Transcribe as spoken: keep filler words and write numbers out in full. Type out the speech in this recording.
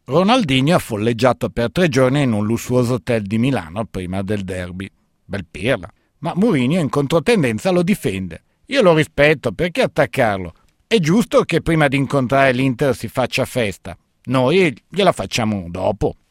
Ronaldinho ha folleggiato per tre giorni in un lussuoso hotel di Milano prima del derby. Bel pirla. Ma Mourinho in controtendenza lo difende. Io lo rispetto, perché attaccarlo? È giusto che prima di incontrare l'Inter si faccia festa. Noi gliela facciamo dopo.